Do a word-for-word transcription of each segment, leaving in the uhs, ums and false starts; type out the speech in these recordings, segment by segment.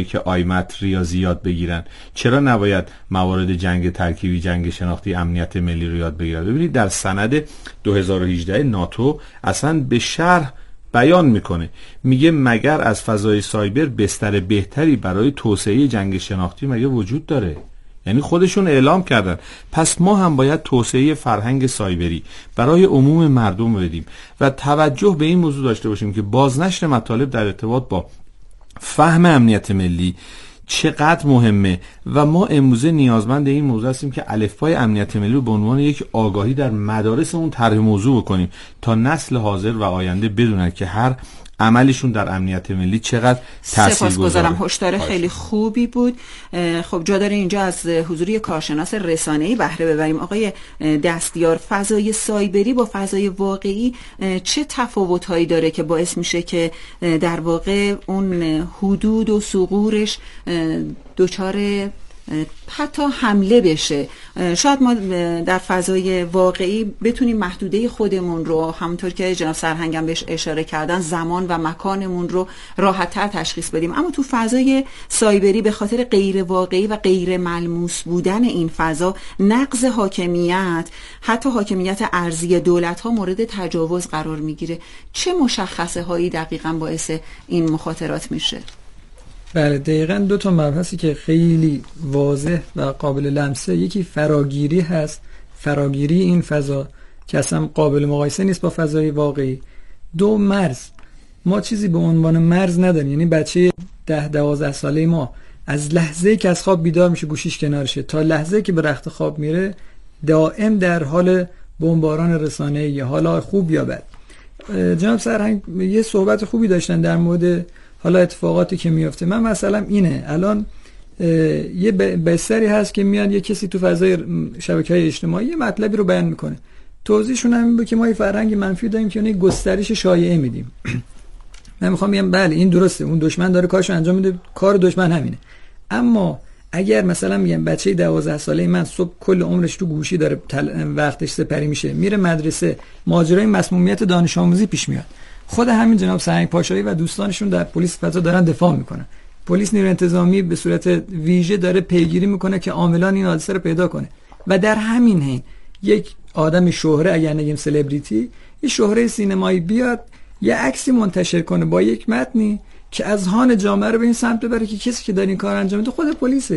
که آیمت ریاضی یاد بگیرن؟ چرا نباید موارد جنگ ترکیبی، جنگ شناختی، امنیت ملی رو یاد بگیرن؟ ببینید در سند دو هزار و هجده ناتو اصلا به شرح بیان میکنه، میگه مگر از فضای سایبر بستر بهتری برای توسعه جنگ شناختی مگه وجود داره؟ یعنی خودشون اعلام کردن. پس ما هم باید توسعه فرهنگ سایبری برای عموم مردم بدیم و توجه به این موضوع داشته باشیم که بازنشر مطالب در ارتباط با فهم امنیت ملی چقدر مهمه و ما امروزه نیازمند این موضوع هستیم که الفبای امنیت ملی رو به عنوان یک آگاهی در مدارسمون طرح موضوع بکنیم تا نسل حاضر و آینده بدونن که هر عملشون در امنیت ملی چقدر تاثیرگذاره. سپاسگزارم، هشدار خیلی خوبی بود. خب جا داره اینجا از حضور یک کارشناس رسانه‌ای بهره ببریم. آقای دستیار، فضای سایبری با فضای واقعی چه تفاوت‌هایی داره که باعث میشه که در واقع اون حدود و ثغورش دچار حتی حمله بشه؟ شاید ما در فضای واقعی بتونیم محدوده خودمون رو، همونطور که جناب سرهنگم بهش اشاره کردن، زمان و مکانمون رو راحت‌تر تشخیص بدیم، اما تو فضای سایبری به خاطر غیر واقعی و غیر ملموس بودن این فضا، نقض حاکمیت، حتی حاکمیت ارضی دولت‌ها مورد تجاوز قرار میگیره. چه مشخصه هایی دقیقاً باعث این مخاطرات میشه؟ بله، دقیقاً دو تا مبحثی که خیلی واضح و قابل لمسه، یکی فراگیری هست، فراگیری این فضا که اصلا قابل مقایسه نیست با فضای واقعی. دو، مرز. ما چیزی به عنوان مرز نداریم، یعنی بچه ده دوازده ساله ما از لحظه‌ای که از خواب بیدار میشه گوشیش کنارشه تا لحظه‌ای که به رخت خواب میره دائم در حال بمباران رسانه‌ای، یا حالا خوب یا بد. جناب سرهنگ یه صحبت خوبی داشتن در مورد حالا اتفاقاتی که میفته. من مثلا اینه، الان یه بستری هست که میاد یه کسی تو فضای شبکه‌های اجتماعی یه مطلبی رو بیان میکنه، توضیحشون همین بود که ما یه فرهنگ منفی داریم که اون گسترش شایعه میدیم. من میخوام بگم بله این درسته، اون دشمن داره کارشو انجام میده، کار دشمن همینه. اما اگر مثلا میگم بچه دوازده ساله من صبح کل عمرش تو گوشی داره وقتش سپری میشه، میره مدرسه، ماجرای مسمومیت دانش آموزی پیش میاد، خود همین جناب سرهنگ پاشایی و دوستانشون در پلیس فضا دارن دفاع میکنن، پلیس نیروی انتظامی به صورت ویژه داره پیگیری میکنه که عاملان این حادثه رو پیدا کنه. و در همین حین یک آدم شهره، اگر نگیم سلبریتی، یه شهره سینمایی بیاد یه عکسی منتشر کنه با یک متنی که اذهان جامعه رو به این سمت ببره که کسی که داره این کار انجام میده خود پلیسه.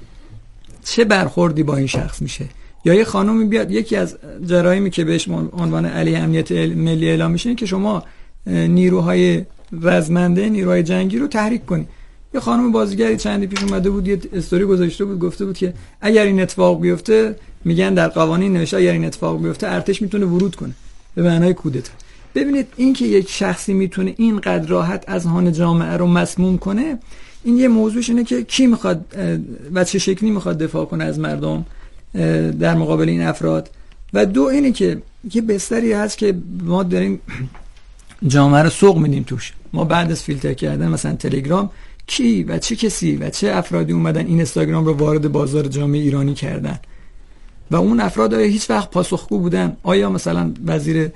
چه برخوردی با این شخص میشه؟ یا یه خانومی بیاد، یکی از جرایمی که بهش عنوان علیه امنیت ملی اعلام میشه که شما نیروهای رزمنده، نیروهای جنگی رو تحریک کنی. یه خانم بازیگری چندی پیش اومده بود یه استوری گذاشته بود، گفته بود که اگر این اتفاق بیفته، میگن در قوانین نوشته اگر این اتفاق بیفته ارتش میتونه ورود کنه به معنای کودتا. ببینید این که یک شخصی میتونه اینقدر راحت اذهان جامعه رو مسموم کنه، این یه موضوعش اینه که کی میخواد و چه شکلی میخواد دفاع کنه از مردم در مقابل این افراد. و دو، اینه که یه بستری هست که ما داریم جامعه رو سوق میدیم توش. ما بعد از فیلتر کردن مثلا تلگرام، کی و چه کسی و چه افرادی اومدن این اینستاگرام رو وارد بازار جامعه ایرانی کردن و اون افراد آیا هیچ وقت پاسخگو بودن؟ آیا مثلا وزیر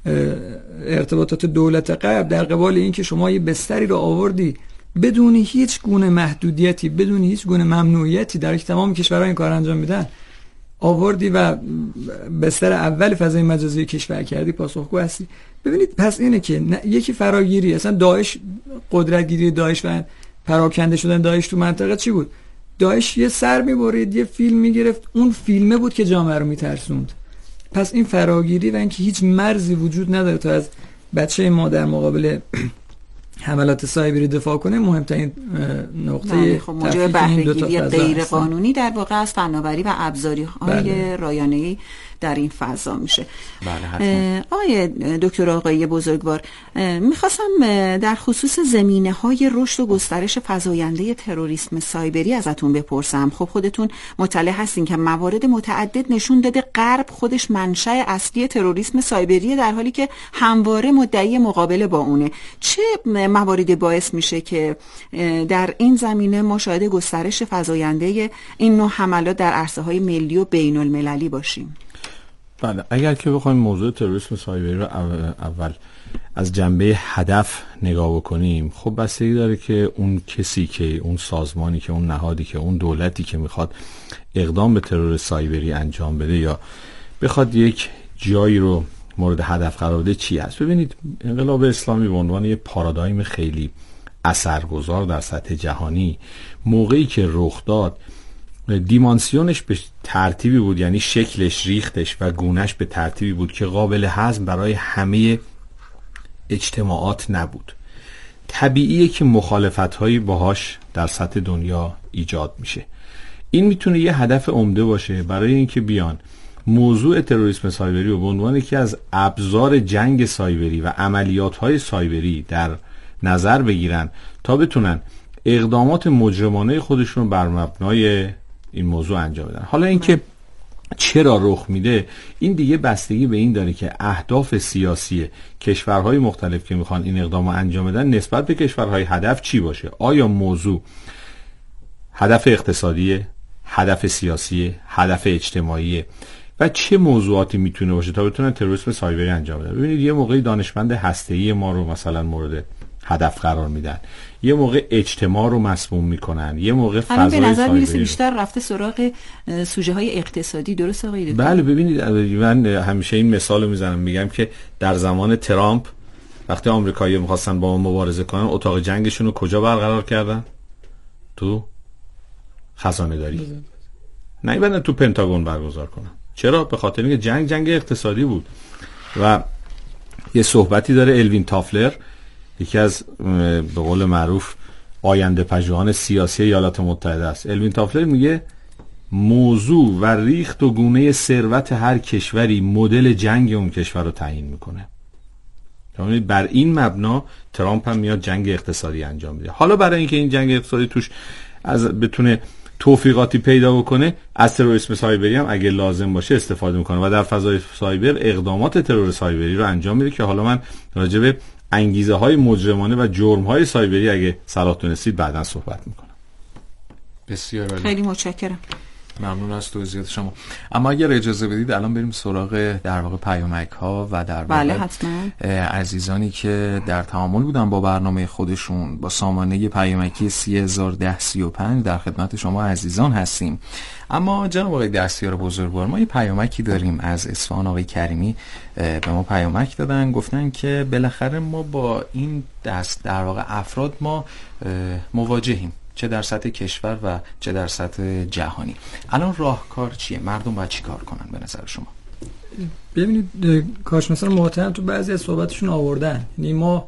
ارتباطات دولت قبل در قبال این که شما یه بستری رو آوردی بدون هیچ گونه محدودیتی، بدون هیچ گونه ممنوعیتی، در که تمام کشورها این کار انجام میدن، آوردی و بستر اول فضای مجازی کشور کردی، پاسخگو هستی؟ ببینید پس اینه که یکی فراگیری، اصلا داعش، قدرتگیری داعش و پراکنده شدن داعش تو منطقه چی بود؟ داعش یه سر میبرید، یه فیلم میگرفت، اون فیلمه بود که جامعه رو میترسوند. پس این فراگیری و اینکه هیچ مرزی وجود نداره تا از بچه ما در مقابل حملات سایبری دفاع کنه، مهمترین نقطه خب موضوع بهره‌گیری غیر قانونی در واقع از فناوری و ابزاری‌های رایانه‌ای در این فضا میشه. بله. آقای دکتر آقایی بزرگوار، میخواستم در خصوص زمینه‌های رشد و گسترش فزاینده تروریسم سایبری ازتون بپرسم. خب خودتون مطلع هستین که موارد متعدد نشون داده غرب خودش منشأ اصلی تروریسم سایبری، در حالی که همواره مدعی مقابله با اونه. چه مواردی باعث میشه که در این زمینه ما شاهد گسترش فزاینده این نوع حملات در عرصه‌های ملی و بین‌المللی باشیم؟ بله، اگر که بخوایم موضوع تروریسم سایبری رو اول از جنبه هدف نگاه بکنیم، خب بستگی داره که اون کسی که اون سازمانی که اون نهادی که اون دولتی که میخواد اقدام به ترور سایبری انجام بده یا بخواد یک جایی رو مورد هدف قرار بده چی هست. ببینید، انقلاب اسلامی به عنوان یک پارادایم خیلی اثرگذار در سطح جهانی موقعی که رخ داد، دیمانسیونش به ترتیبی بود، یعنی شکلش، ریختش و گونهش به ترتیبی بود که قابل هضم برای همه اجتماعات نبود. طبیعیه که مخالفت‌هایی باهاش در سطح دنیا ایجاد میشه. این میتونه یه هدف عمده باشه برای اینکه بیان موضوع تروریسم سایبری رو به عنوان یکی از ابزار جنگ سایبری و عملیات‌های سایبری در نظر بگیرن تا بتونن اقدامات مجرمانه خودشون بر مبنای این موضوع انجام بدن. حالا اینکه چرا رخ میده، این دیگه بستگی به این داره که اهداف سیاسی کشورهای مختلف که میخوان این اقدام رو انجام بدن نسبت به کشورهای هدف چی باشه. آیا موضوع هدف اقتصادی، هدف سیاسی، هدف اجتماعی و چه موضوعاتی میتونه باشه تا بتونن تروریسم سایبری انجام بدن. ببینید، یه موقعی دانشمند هسته‌ای ما رو مثلا مورد هدف قرار میدن، یه موقع اجتماع رو مسموم میکنن، یه موقع فضای سایبری. به نظر میرسه رو. بیشتر رفته سراغ سوژه های اقتصادی. درست آقای دکتر؟ بله، ببینید، من همیشه این مثال رو میزنم، میگم که در زمان ترامپ وقتی آمریکایی‌ها میخواستن با ما مبارزه کنن، اتاق جنگشون رو کجا برقرار کردن؟ تو خزانه داری. نه بعدن تو پنتاگون برگزار کنن. چرا؟ به خاطر اینکه جنگ جنگ اقتصادی بود. و یه صحبتی داره الوین تافلر، یکی از به قول معروف آینده پژوهان سیاسی ایالات متحده است. الوین تافلر میگه موضوع و ریخت و گونه ثروت هر کشوری مدل جنگ اون کشور رو تعیین میکنه. یعنی بر این مبنا ترامپ هم میاد جنگ اقتصادی انجام میده. حالا برای اینکه این جنگ اقتصادی توش از بتونه توفیقاتی پیدا بکنه، از تروریسم سایبری هم اگه لازم باشه استفاده میکنه و در فضای سایبر اقدامات ترور سایبری رو انجام میده که حالا من راجع به انگیزه های مجرمانه و جرم های سایبری اگه صلاح دونستید بعداً صحبت میکنم. بسیار عالی. خیلی متشکرم. ممنون از توضیحات شما. اما اگر اجازه بدید الان بریم سراغ در واقع پیامک ها و در واقع بله حتما عزیزانی که در تعامل بودن با برنامه خودشون با سامانه پیامکی سی هزار و ده سی و پنج در خدمت شما عزیزان هستیم. اما جناب آقای دستیار بزرگوار، ما یه پیامکی داریم از اصفهان. آقای کریمی به ما پیامک دادن، گفتن که بالاخره ما با این دست در واقع افراد ما مواجهیم، چه در سطح کشور و چه در سطح جهانی. الان راهکار چیه؟ مردم باید چی کار کنن به نظر شما؟ ببینید، کارشناسان محترم تو بعضی از صحبتشون آوردن، یعنی ما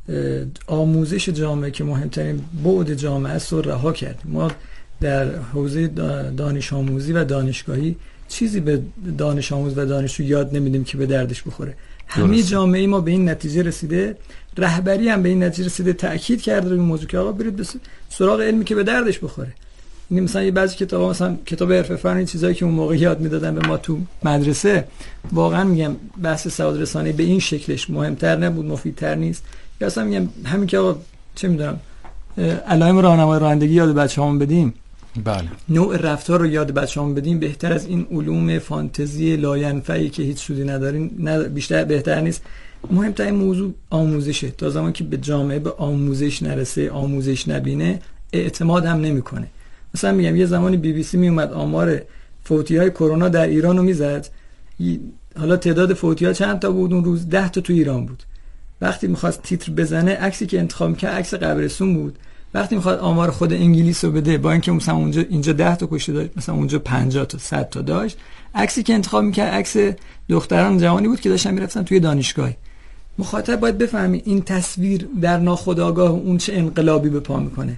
آموزش جامعه که مهمترین بعد جامعه است رو رها کردیم. ما در حوزه دانش آموزی و دانشگاهی چیزی به دانش آموز و دانشجو یاد نمیدیم که به دردش بخوره. همه جامعه ما به این نتیجه رسیده، رهبری هم به این نتیجه رسیده، تأکید کرده روی این موضوع که آقا برید به سراغ علمی که به دردش بخوره. یعنی مثلا یه بعضی کتابا، مثلا کتاب حرفه فن، این چیزایی که اون موقع یاد میدادن به ما تو مدرسه، واقعا میگم بحث سواد رسانی به این شکلش مهمتر نبود، مفیدتر نیست. یا اصلا میگم همین که آقا چه میدونم علائم راهنمای رانندگی یاد بچه‌هامون بدیم، بله، نوع رفتار رو یاد بچه‌هامون بدیم، بهتر از این علوم فانتزی لاینفعی که هیچ سودی ندارین نه بیشتر بهتر نیست. مهمترین موضوع آموزشه. تا زمانی که به جامعه به آموزش نرسه، آموزش نبینه، اعتماد هم نمیکنه. مثلا میگم یه زمانی بی بی سی می اومد آمار فوتی های کرونا در ایران رو میزد، حالا تعداد فوتی ها چند تا بود اون روز؟ ده تا تو ایران بود. وقتی میخواست تیتر بزنه، عکسی که انتخاب میکرد عکس قبرستون بود. وقتی میخواد آمار خود انگلیس رو بده، با اینکه مثلا اونجا اینجا ده تا کشته داشت، مثلا اونجا پنجاه تا صد تا داشت، عکسی که انتخاب میکرد عکس دختران جوانی بود که داشتن میرفتن توی دانشگاه. مخاطب باید بفهمی این تصویر در ناخودآگاه اون چه انقلابی به پا میکنه.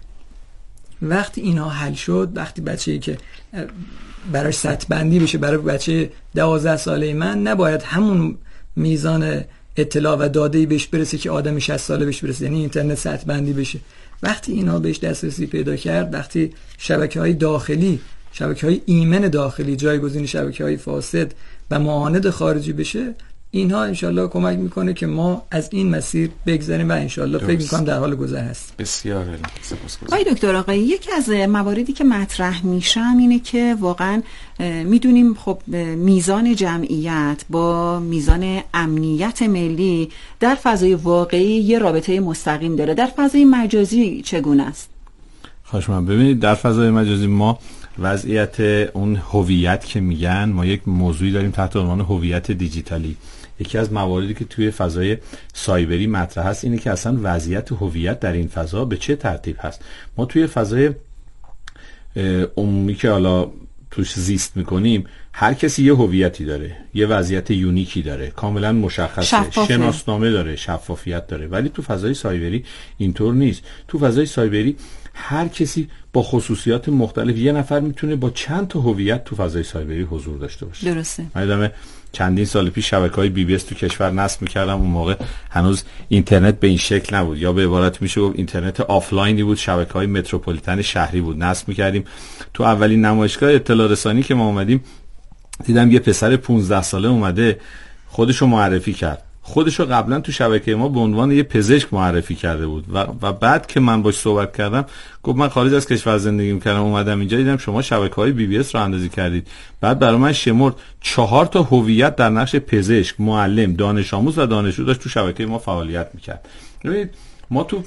وقتی اینها حل شد، وقتی بچه‌ای که براش سطح بندی بشه، برای بچه دوازده ساله من نباید همون میزان اطلاع و داده‌ای بهش برسه که آدم شصت ساله بهش برسه، یعنی اینترنت سطح بندی بشه. وقتی اینها بهش دسترسی پیدا کرد، وقتی شبکه‌های داخلی، شبکه‌های ایمن داخلی جایگزین شبکه‌های فاسد و معاند خارجی بشه، اینها انشالله کمک میکنه که ما از این مسیر بگذریم و انشالله فکر میکنم در حال گذر هست. بسیار عالی. سپاسگزارم. آقای دکتر آقایی، یکی از مواردی که مطرح میشم اینه که واقعا میدونیم خب میزان جمعیت با میزان امنیت ملی در فضای واقعی یه رابطه مستقیم داره. در فضای مجازی چگونه است؟ خواهش می‌کنم. ببینید در فضای مجازی ما وضعیت اون هویت که میگن، ما یک موضوعی داریم تحت عنوان هویت دیجیتالی. یکی از مواردی که توی فضای سایبری مطرح هست اینه که اصلا وضعیت هویت در این فضا به چه ترتیب هست. ما توی فضای عمومی که حالا توش زیست میکنیم، هر کسی یه هویتی داره، یه وضعیت یونیکی داره، کاملا مشخصه، شناسنامه داره، شفافیت داره. ولی تو فضای سایبری اینطور نیست. تو فضای سایبری هر کسی با خصوصیات مختلف، یه نفر میتونه با چند تا هویت تو فضای سایبری حضور داشته باشه. درسته. من چندین سال پیش شبکه‌های بی بی اس تو کشور نصب می‌کردم. اون موقع هنوز اینترنت به این شکل نبود، یا به عبارت میشه گفت اینترنت آفلاینی بود، شبکه‌های متروپولیتن شهری بود. نصب می‌کردیم. تو اولین نمایشگاه اطلاع رسانی که ما اومدیم دیدم یه پسر پانزده ساله اومده خودشو معرفی کرد. خودشو قبلا تو شبکه ما به عنوان یه پزشک معرفی کرده بود و, و بعد که من باش صحبت کردم گفت من خارج از کشور زندگی می‌کردم، اومدم اینجا دیدم شما شبکه‌های بی بی اس رو اندازی کردید. بعد برای من شمرد چهار تا هویت در نقش پزشک، معلم، دانش آموز و دانشجو داشت تو شبکه ما فعالیت می‌کرد. ببینید ما تو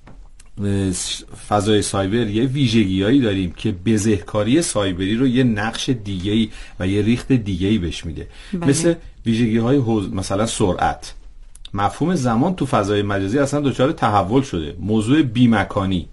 فضای سایبر یه ویژگیایی داریم که بزهکاری سایبری رو یه نقش دیگه‌ای و یه ریخت دیگه‌ای بهش میده. بله. مثل ویژگی‌های حوز... مثلا سرعت. مفهوم زمان تو فضای مجازی اصلا دچار تحول شده. موضوع بیمکانی،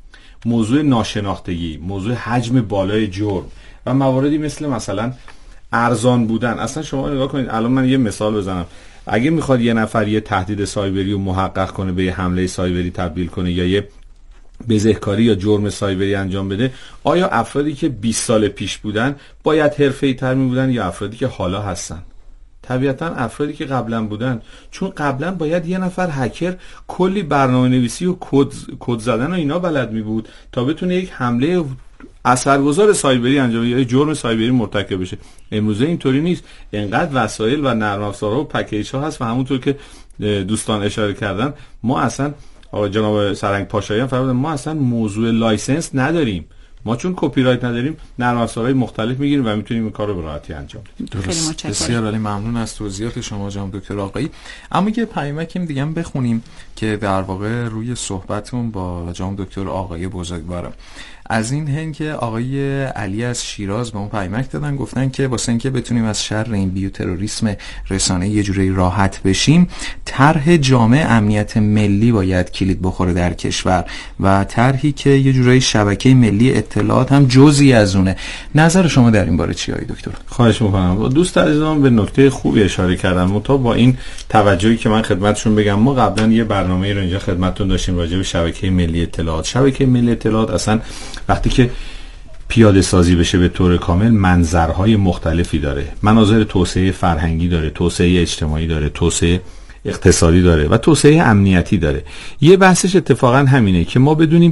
موضوع ناشناختگی، موضوع حجم بالای جرم و مواردی مثل مثلا ارزان بودن. اصلا شما نگاه کنید، الان من یه مثال بزنم. اگه میخواد یه نفر یه تهدید سایبری رو محقق کنه، به یه حمله سایبری تبدیل کنه یا یه بزهکاری یا جرم سایبری انجام بده، آیا افرادی که بیست سال پیش بودن باید حرفه‌ای تر می بودن یا افرادی که حالا هستن؟ طبیعتا افرادی که قبلا بودن، چون قبلا باید یه نفر هکر کلی برنامه نویسی و کد کد زدن و اینا بلد می بود تا بتونه یک حمله اثرگذار سایبری انجام بده یا جرم سایبری مرتکب بشه. امروزه اینطوری نیست. اینقدر وسایل و نرم افزارها و پکیج ها هست و همونطور که دوستان اشاره کردن، ما اصلا جناب سرنگ پاشاییان فرمودن ما اصلا موضوع لایسنس نداریم. ما چون کپی رایت نداریم نرم افزارهای مختلف میگیریم و میتونیم این کار رو به راحتی انجام بدیم. درست. بسیار عالی، ممنون از توضیحات شما جناب دکتر آقایی. اما یه پیامکی دیگه هم بخونیم که در واقع روی صحبتون با جناب دکتر آقایی بزرگوارم. از این هن که آقای علی از شیراز به اون پیامک دادن، گفتن که واسه اینکه بتونیم از شر این بیوتروریسم رسانه‌ای یه جوری راحت بشیم، طرح جامع امنیت ملی باید کلید بخوره در کشور و طرحی که یه جوری شبکه ملی اطلاعات هم جزئی از اونه. نظر شما در این باره چیه آقای دکتر؟ خواهش می‌کنم. دوست عزیزم به نکته خوبی اشاره کردن. متا با این توجهی که من خدمتشون بگم، ما قبلا یه برنامه‌ای رو اینجا خدمتتون داشتیم راجع به شبکه ملی اطلاعات. شبکه ملی اطلاعات اصلا وقتی که پیاده سازی بشه به طور کامل منظرهای مختلفی داره. مناظر توسعه فرهنگی داره، توسعه اجتماعی داره، توسعه اقتصادی داره و توسعه امنیتی داره. یه بحثش اتفاقا همینه که ما بدونیم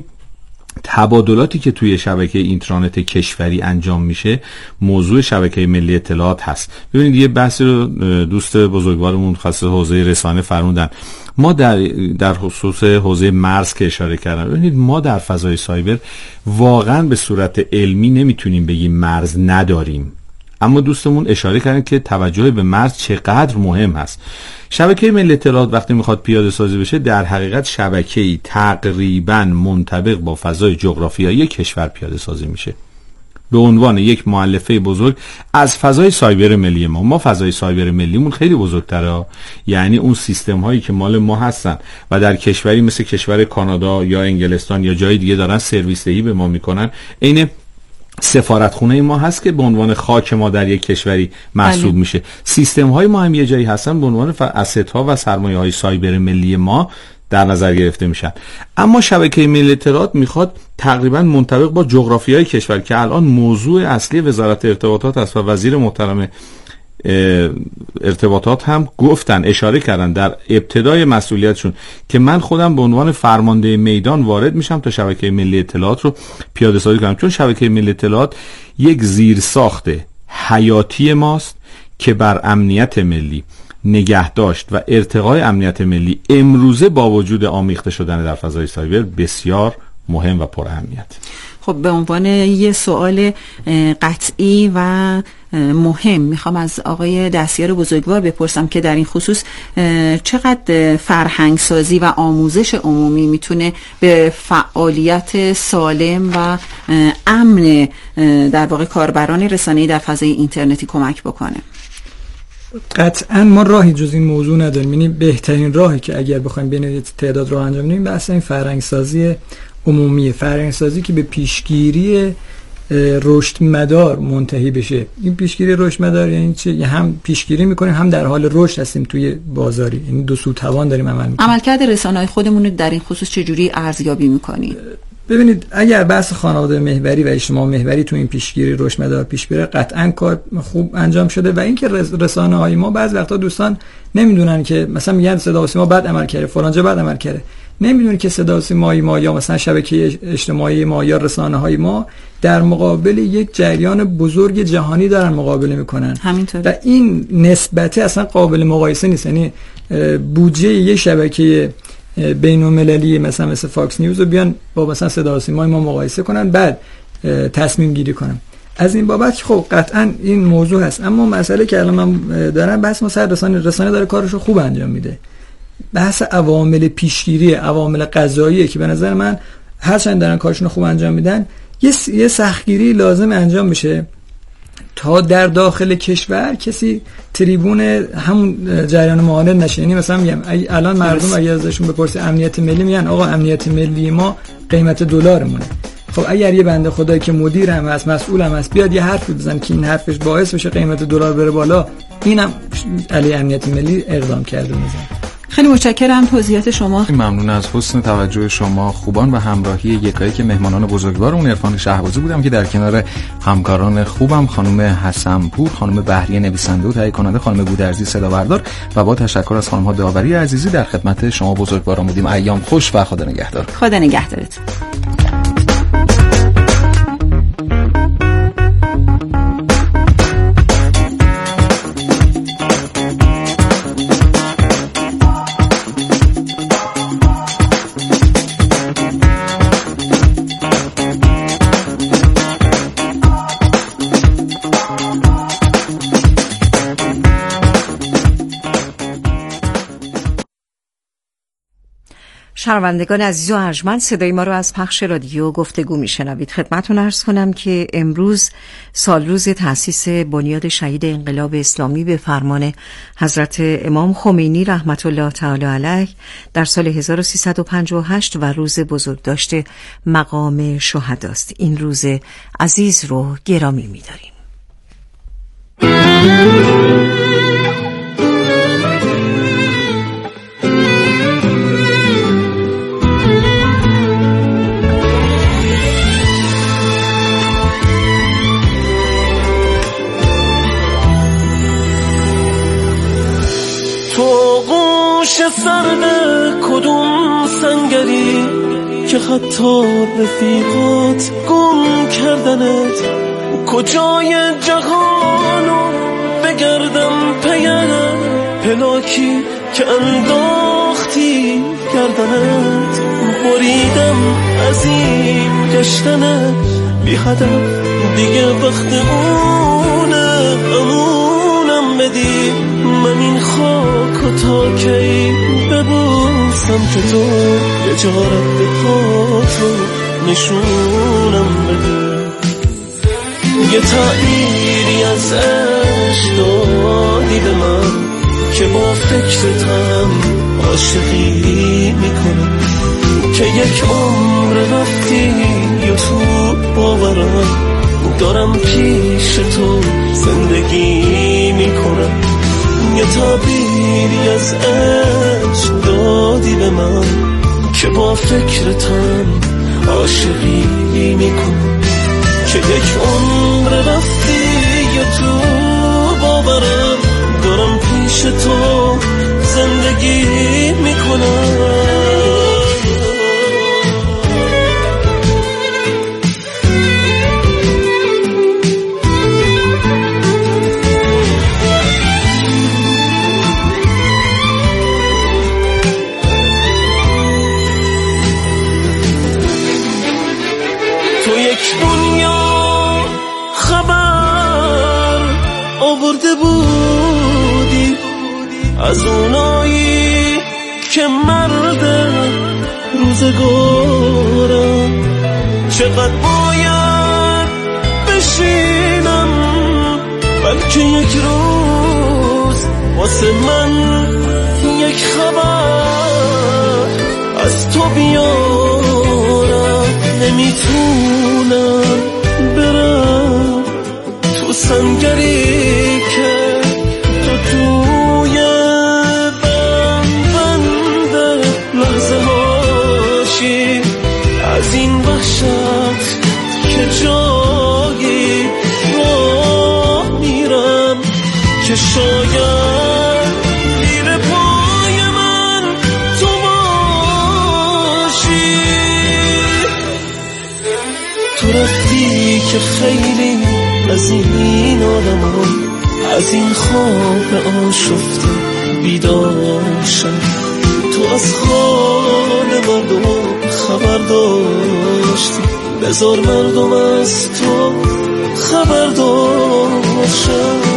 تبادلاتی که توی شبکه اینترنت کشوری انجام میشه موضوع شبکه ملی اطلاعات هست. ببینید یه بحثی رو دوست بزرگوارمون خاص حوزه رسانه فرمودن. ما در در خصوص حوزه مرز که اشاره کردن، ببینید ما در فضای سایبر واقعا به صورت علمی نمیتونیم بگیم مرز نداریم، اما دوستمون اشاره کردن که توجه به مرز چقدر مهم هست. شبکه ملی اطلاعات وقتی میخواد پیاده سازی بشه در حقیقت شبکه‌ای تقریباً منطبق با فضای جغرافیایی کشور پیاده سازی میشه به عنوان یک مؤلفه بزرگ از فضای سایبر ملی ما. ما فضای سایبر ملیمون خیلی بزرگتره، یعنی اون سیستم هایی که مال ما هستن و در کشوری مثل کشور کانادا یا انگلستان یا جای دیگه دارن سرویس دهی به ما میکنن، عین سفارتخونه ما هست که به عنوان خاک ما در یک کشوری محسوب بله. میشه. سیستم های ما هم یه جایی هستن به عنوان اسست ها و سرمایه های سایبر ملی ما در نظر گرفته میشن. اما شبکه ملی اطلاعات میخواد تقریبا منطبق با جغرافیای کشور که الان موضوع اصلی وزارت ارتباطات است و وزیر محترم ارتباطات هم گفتن، اشاره کردن در ابتدای مسئولیتشون که من خودم به عنوان فرمانده میدان وارد میشم تا شبکه ملی اطلاعات رو پیاده سازی کنم، چون شبکه ملی اطلاعات یک زیرساخت حیاتی ماست که بر امنیت ملی نگهداشت و ارتقای امنیت ملی امروزه با وجود آمیخته شدن در فضای سایبر بسیار مهم و پر اهمیت. خب به عنوان یه سوال قطعی و مهم میخوام از آقای دستیار بزرگوار بپرسم که در این خصوص چقدر فرهنگ سازی و آموزش عمومی میتونه به فعالیت سالم و امن در واقع کاربران رسانه‌ای در فضای اینترنتی کمک بکنه؟ قطعا ما راهی جز این موضوع نداریم. یعنی بهترین راهی که اگر بخوایم بین تعداد راه انجام بدیم بحث این فرهنگ سازی عمومی، فرهنگ سازی که به پیشگیری رشد مدار منتهی بشه. این پیشگیری رشد مدار یعنی چه؟ یعنی هم پیشگیری میکنیم هم در حال رشد هستیم توی بازاری، این دو سو توان داریم عمل میکنیم. عملکرد رسانه‌های خودمون رو در این خصوص چجوری ارزیابی میکنید؟ ببینید اگر بحث خانواده محوری و اجتماع محوری تو این پیشگیری رشد مدار پیش بره قطعا کار خوب انجام شده. و اینکه رسانه‌های ما بعضی وقتا دوستان نمیدونن که مثلا میگن صدا و سیما بد عمل کرده، فلان جا بد عمل کرده، نمیدونن که صدا و سیمای ما یا مثلا شبکه اجتماعی ما یا رسانه‌های ما در مقابل یک جریان بزرگ جهانی دارن مقابله میکنن. همینطور. و این نسبت اصلا قابل مقایسه نیست. یعنی بودجه یک شبکه بین‌المللی مثلا مثل فاکس نیوز رو بیان با مثلا صدا و سیمای ما مقایسه کنن بعد تصمیم گیری کنن. از این بابت خب قطعا این موضوع هست. اما مسئله که الان من دارم بحث ما سر رسانه رسانه داره کارش رو خوب انجام میده. بحث عوامل پیشگیری، عوامل قضاییه که به نظر من هرچند دارن کارشون رو خوب انجام میدن یه یه سختگیری لازم انجام بشه تا در داخل کشور کسی تریبون همون جریان معاند نشه. یعنی مثلا میگم الان مردم اگه ازشون بپرسی امنیت ملی میگن آقا امنیت ملی ما قیمت دلارمونه. خب اگر یه بنده خدایی که مدیر هم هست مسئول هم هست بیاد یه حرفی بزنه که این حرفش باعث بشه قیمت دلار بره بالا، اینم علی امنیت ملی اقدام کرده میزنه. خیلی متشکرم توضیحات شما. ممنون از حسن توجه شما خوبان و همراهی یکایی که مهمانان بزرگوارمون عرفان شهبازی بودم که در کنار همکاران خوبم خانم حسنپور، خانم بهریه نویسنده و تهیه کننده، خانم گودرزی صدا بردار و با تشکر از خانم ها داوری عزیزی در خدمت شما بزرگواران بودیم. ایام خوش و خدا نگهدار. خدا نگهدارت. شنوندگان عزیز و ارجمند، صدای ما رو از پخش رادیو گفتگو میشنوید. خدمتتون عرض کنم که امروز سالروز تأسیس بنیاد شهید انقلاب اسلامی به فرمان حضرت امام خمینی رحمت الله تعالی علیه در سال هزار و سیصد و پنجاه و هشت و روز بزرگداشت مقام شهداست. این روز عزیز رو گرامی می‌داریم. سرد کدوم سنگری که حتی رفیقات گم کردنت، کجای جهانو بگردم پیم پلاکی که انداختی گردنت، بریدم از این گشتنت بی هدف دیگه وقت اونه امونم بدی من این خاک و تا کی ببوسم که تو یه جارت به پاتو نشونم بدی، یه تعبیری از عشق دادی به من که با فکرتم عاشقی میکنم، که یک عمر رفتی یا تو باورم دارم پیش تو زندگی میکنم، یه تعبیری از عشق دادی به من که با فکرتم عاشقی میکنم، که یک عمر رفتی یا تو باورم دارم پیش تو زندگی میکنم. دنیا خبر آورده بودی از اونایی که مرد روزگارم، چقدر باید بشینم بلکه یک روز واسه من یک خبر از تو بیارم. نمیتونم برم تو سنگری که تو توی بند بند لحظه هاشی، از این وحشت که جایی راه میرم که شاید زیر پای من تو باشی. تو رفتی که خیلی از این آدمان از این خواب آشفته بیدار شد. تو از حال مردم خبر داشتی، بذار مردم از تو خبر داشتن.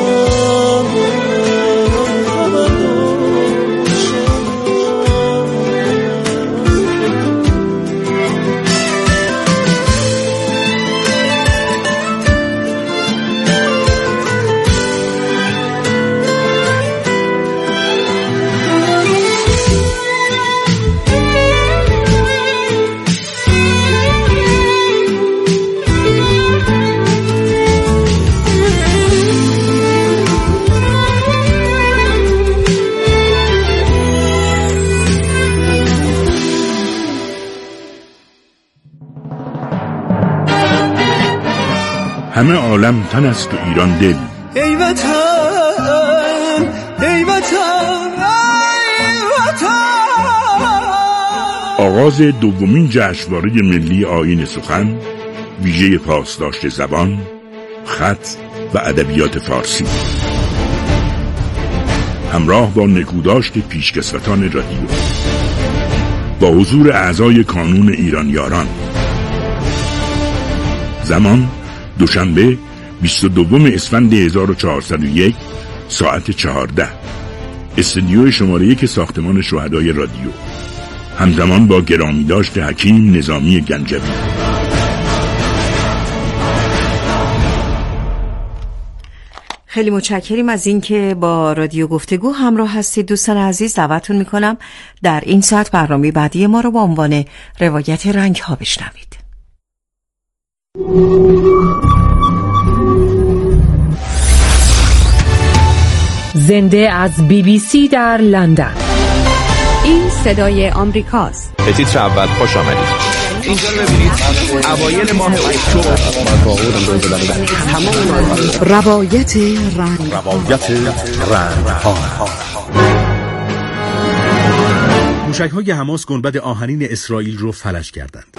همه عالم تن است و ایران دل. ای وطن ای وطن ای وطن. آغاز دومین جشنواره ملی آیین سخن، ویژه پاسداشت زبان، خط و ادبیات فارسی، همراه با نکوداشت پیشکسوتان رادیو، با حضور اعضای کانون ایرانیاران. زمان دوشنبه بیست و دوم اسفند هزار و چهارصد و یک ساعت چهارده، استودیو شماره یک ساختمان شهدای رادیو، همزمان با گرامی داشت حکیم نظامی گنجوی. خیلی متشکریم از اینکه با رادیو گفتگو همراه هستید. دوستان عزیز، دعوتتون میکنم در این ساعت برنامه بعدی ما رو با عنوان روایت رنگ ها بشنوید. زنده از بی بی سی در لندن. این صدای آمریکاست. به تیتر اول خوش آمدید. اینجا ببینید اوایل ماه اکتبر روایت رنگ روایت رنگ ها. موشک‌های حماس گنبد آهنین اسرائیل رو فلج کردند.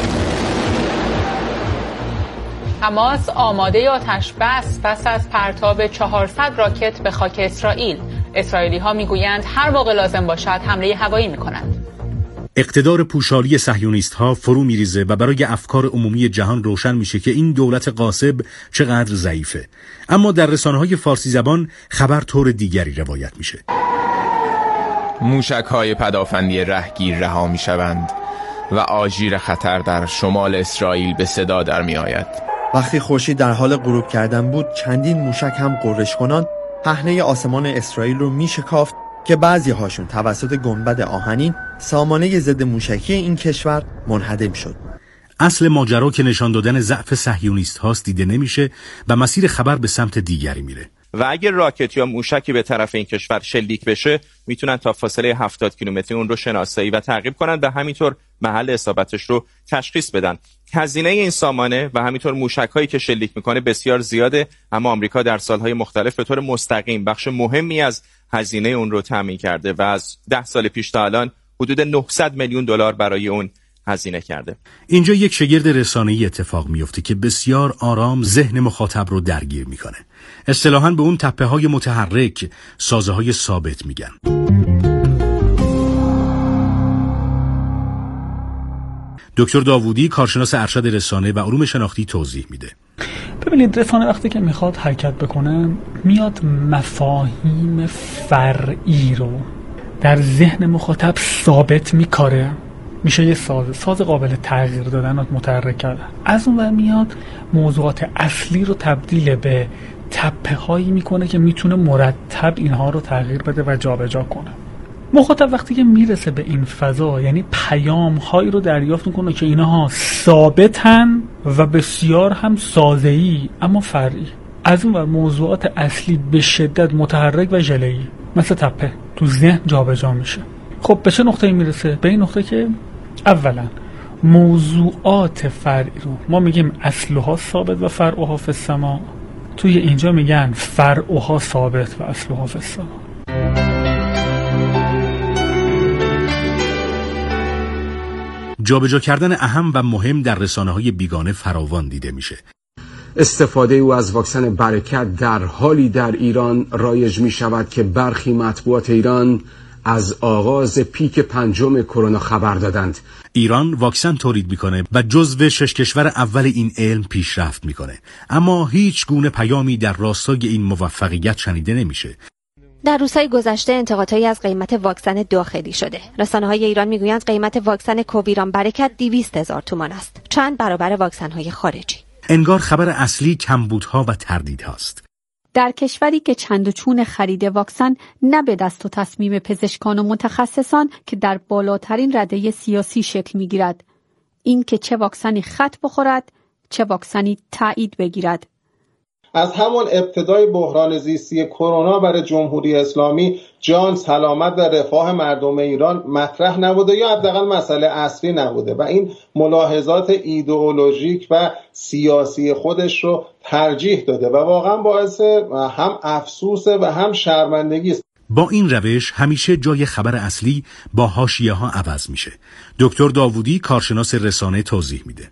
حماس آماده آتش بس پس از پرتاب چهارصد راکت به خاک اسرائیل. اسرائیلی ها میگویند هر موقع لازم باشد حمله هوایی میکنند. اقتدار پوشالی صهیونیست ها فرو میریزه و برای افکار عمومی جهان روشن میشه که این دولت غاصب چقدر ضعیفه. اما در رسانه‌های فارسی زبان خبر طور دیگری روایت میشه. موشک‌های پدافندی رهگیر رها میشوند و آژیر خطر در شمال اسرائیل به صدا در میآید. وقتی خورشید در حال غروب کردن بود، چندین موشک هم غرش کنان پهنه آسمان اسرائیل رو میشکافت که بعضی هاشون توسط گنبد آهنین سامانه ضد موشکی این کشور منهدم شد. اصل ماجرا که نشان دادن ضعف صهیونیست هاست دیده نمیشه و مسیر خبر به سمت دیگری میره. و اگر راکت یا موشکی به طرف این کشور شلیک بشه، میتونن تا فاصله هفتاد کیلومتری اون رو شناسایی و تعقیب کنن و همینطور محل اصابتش رو تشخیص بدن. هزینه این سامانه و همینطور موشک‌هایی که شلیک میکنه بسیار زیاده، اما آمریکا در سالهای مختلف به طور مستقیم بخش مهمی از هزینه اون رو تامین کرده و از ده سال پیش تا الان حدود نهصد میلیون دلار برای اون هزینه کرده. اینجا یک شگرد رسانه‌ای اتفاق میفته که بسیار آرام ذهن مخاطب رو درگیر میکنه. اصطلاحاً به اون تپه‌های متحرک سازه‌های ثابت میگن. دکتر داوودی کارشناس ارشد رسانه و علوم شناختی توضیح میده. ببینید رسانه وقتی که میخواد حرکت بکنه میاد مفاهیم فرعی رو در ذهن مخاطب ثابت میکاره، میشه یه ساز ساز قابل تغییر دادن و متحرک کردن. از اون ور میاد موضوعات اصلی رو تبدیل به تپه هایی میکنه که میتونه مرتب اینها رو تغییر بده و جابجا کنه. مخاطب وقتی که میرسه به این فضا یعنی پیام هایی رو دریافت میکنه که اینها ثابتن و بسیار هم سازه‌ای اما فرعی. از اون ور موضوعات اصلی به شدت متحرک و ژله‌ای مثل تپه تو ذهن جابجا میشه. خب به چه نقطه‌ای میرسه؟ به این نقطه که اولا موضوعات فرعی رو ما میگیم اصلها ثابت و فرعها فی السما، توی اینجا میگن فرعها ثابت و اصلها فی السما. جابجا کردن اهم و مهم در رسانه‌های بیگانه فراوان دیده میشه. استفاده او از واکسن برکت در حالی در ایران رایج می شود که برخی مطبوعات ایران از آغاز پیک پنجم کرونا خبر دادند. ایران واکسن تولید میکنه و جزو شش کشور اول این علم پیشرفت میکنه، اما هیچ گونه پیامی در راستای این موفقیت شنیده نمیشه. در روزهای گذشته انتقادهایی از قیمت واکسن داخلی شده. رسانه‌های ایران میگویند قیمت واکسن کوویران برکت دویست هزار تومان است، چند برابر واکسن‌های خارجی. انگار خبر اصلی کمبودها و تردیدهاست. در کشوری که چند و چون خرید واکسن نه به دست و تصمیم پزشکان و متخصصان که در بالاترین رده سیاسی شکل میگیرد، این که چه واکسنی خط بخورد چه واکسنی تایید بگیرد. از همان ابتدای بحران زیستی کرونا برای جمهوری اسلامی جان، سلامت و رفاه مردم ایران مطرح نبوده یا حداقل مسئله اصلی نبوده و این ملاحظات ایدئولوژیک و سیاسی خودش رو ترجیح داده و واقعا باعث هم افسوس و هم شرمندگی است. با این روش همیشه جای خبر اصلی با حاشیه ها عوض میشه. دکتر داوودی کارشناس رسانه توضیح میده.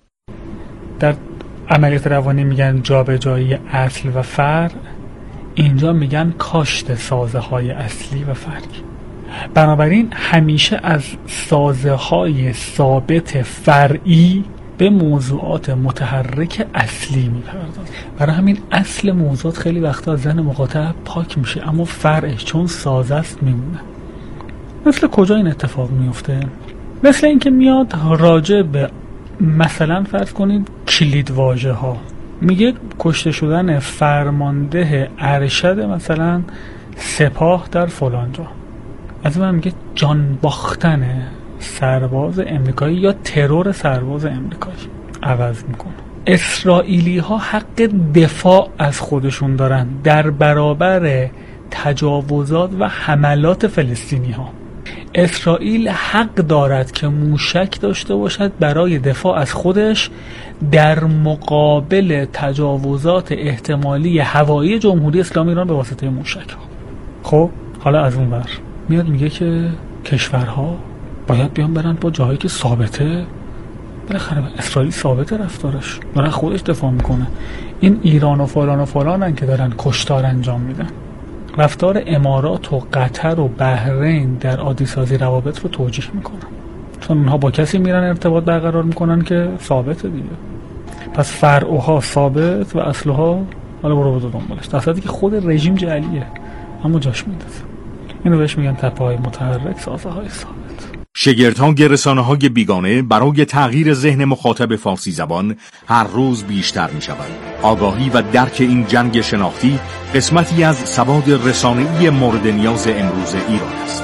در عملیات روانی میگن جابجایی اصل و فرع، اینجا میگن کاشت سازه های اصلی و فرعی. بنابراین همیشه از سازه های ثابت فرعی به موضوعات متحرک اصلی میپردازه. برای همین اصل موضوعات خیلی وقتا از ذهن مخاطب پاک میشه اما فرعش چون سازه است میمونه. مثل کجا این اتفاق میفته؟ مثل اینکه میاد راجع به مثلا فرض کنید کلید واژه ها میگه کشته شدن فرمانده ارشد مثلا سپاه در فلان جا، از من میگه جان باختن سرباز امریکایی یا ترور سرباز امریکایی عوض میکنه. اسرائیلی ها حق دفاع از خودشون دارن در برابر تجاوزات و حملات فلسطینی ها. اسرائیل حق دارد که موشک داشته باشد برای دفاع از خودش در مقابل تجاوزات احتمالی هوایی جمهوری اسلامی ایران به واسطه موشک ها. خب حالا از اون ور میاد میگه که کشورها باید بیان برن با جایی که ثابته. بالاخره اسرائیل ثابته رفتارش، داره خودش دفاع میکنه. این ایران و فلان و فلانن که دارن کشتار انجام میدن. رفتار امارات و قطر و بحرین در عادی سازی روابط رو توجیه میکنن، چون اونها با کسی میرن ارتباط برقرار میکنن که ثابته دیگه. پس فرعها ثابت و اصلها حالا برو بذار دنبالش، در صورتی که خود رژیم جعلیه اما جاش میندازه. اینو بهش میگن تپه‌های متحرک، سازه‌های ثابت. شگردهای رسانه‌های بیگانه برای تغییر ذهن مخاطب فارسی زبان هر روز بیشتر می‌شوند. آگاهی و درک این جنگ شناختی قسمتی از سواد رسانه‌ای مورد نیاز امروز ایران است.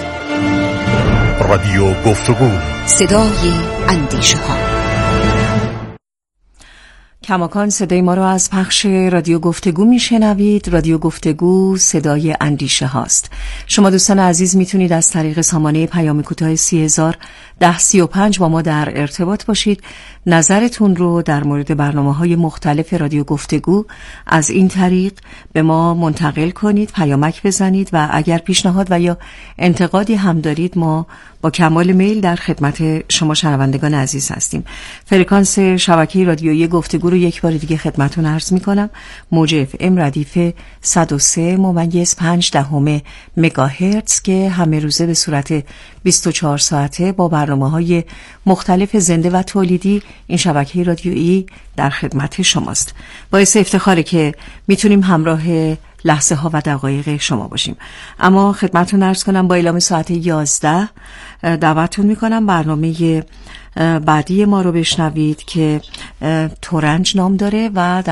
رادیو گفتگو، صدای اندیشه‌ها. کماکان صدای ما رو از پخش رادیو گفتگو میشنوید. رادیو گفتگو صدای اندیشه هاست. شما دوستان عزیز میتونید از طریق سامانه پیام کوتاه سی هزار ده سی و پنج با ما در ارتباط باشید. نظرتون رو در مورد برنامه‌های مختلف رادیو گفتگو از این طریق به ما منتقل کنید، پیامک بزنید و اگر پیشنهاد و یا انتقادی هم دارید ما با کمال میل در خدمت شما شنوندگان عزیز هستیم. فرکانس شبکه رادیویی گفتگو رو یک بار دیگه خدمتتون عرض می‌کنم. موج اف ام ردیف صد و سه ممیز پنج دهم مگاهرتز که همه روزه به صورت بیست و چهار ساعته با برنامه‌های مختلف زنده و تولیدی این شبکه رادیویی در خدمت شماست. باعث افتخاره که میتونیم همراه لحظه ها و دقایق شما باشیم. اما خدمتتون عرض کنم با اعلام ساعت یازده دعوتتون میکنم برنامه بعدی ما رو بشنوید که تورنج نام داره و